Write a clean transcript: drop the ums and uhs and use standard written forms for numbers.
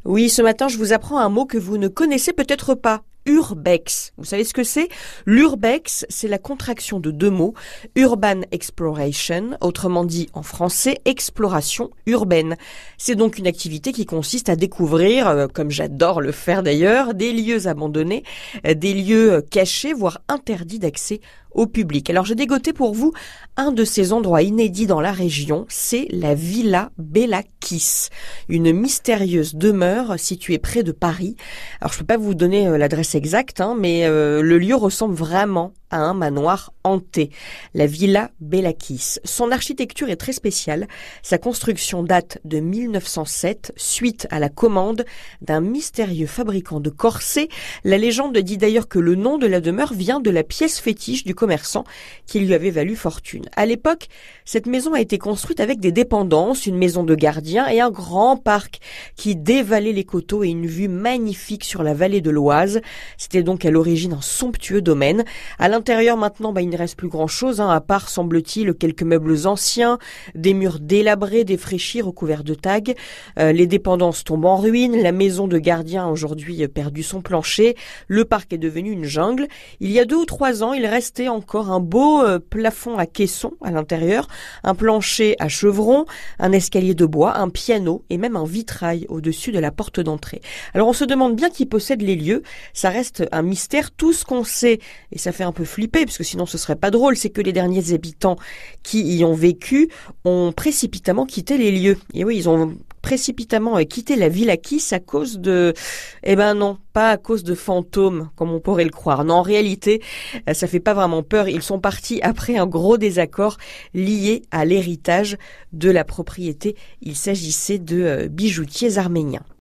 Oui, ce matin, je vous apprends un mot que vous ne connaissez peut-être pas. Urbex. Vous savez ce que c'est? L'urbex, c'est la contraction de deux mots. Urban exploration, autrement dit en français, exploration urbaine. C'est donc une activité qui consiste à découvrir, comme j'adore le faire d'ailleurs, des lieux abandonnés, des lieux cachés, voire interdits d'accès au public. Alors j'ai dégoté pour vous un de ces endroits inédits dans la région, c'est la Villa Bellakis, une mystérieuse demeure située près de Paris. Alors je peux pas vous donner l'adresse exacte, mais le lieu ressemble vraiment à un manoir hanté, la Villa Bellakis. Son architecture est très spéciale. Sa construction date de 1907, suite à la commande d'un mystérieux fabricant de corsets. La légende dit d'ailleurs que le nom de la demeure vient de la pièce fétiche du commerçant qui lui avait valu fortune. À l'époque, cette maison a été construite avec des dépendances, une maison de gardien et un grand parc qui dévalait les coteaux et une vue magnifique sur la vallée de l'Oise. C'était donc à l'origine un somptueux domaine. À l'intérieur, maintenant, il ne reste plus grand-chose, à part, semble-t-il, quelques meubles anciens, des murs délabrés, défraîchis, recouverts de tags. Les dépendances tombent en ruine, la maison de gardien a aujourd'hui perdu son plancher, le parc est devenu une jungle. Il y a 2 ou 3 ans, il restait encore un beau plafond à caisson à l'intérieur, un plancher à chevrons, un escalier de bois, un piano et même un vitrail au-dessus de la porte d'entrée. Alors on se demande bien qui possède les lieux, ça reste un mystère. Tout ce qu'on sait, et ça fait un peu flipper, parce que sinon ce serait pas drôle, c'est que les derniers habitants qui y ont vécu ont précipitamment quitté les lieux. Et oui, ils ont précipitamment quitté la Bellakis à cause de... non, pas à cause de fantômes, comme on pourrait le croire. Non, en réalité, ça fait pas vraiment peur. Ils sont partis après un gros désaccord lié à l'héritage de la propriété. Il s'agissait de bijoutiers arméniens.